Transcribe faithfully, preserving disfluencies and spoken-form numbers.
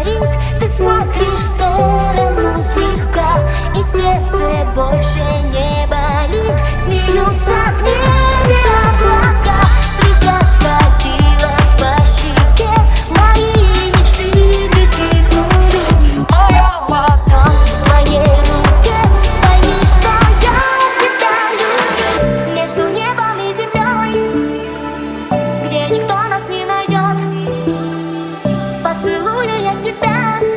говорит. Ты смотришь в сторону слегка, и сердце больше не болит. Смеются в небе облака, слеза скатилась по щеке. Мои мечты достигнули. Моя ладонь в твоей руке, пойми, что я тебя люблю. Между небом и землей, где никто нас не найдет, поцелую я тебя.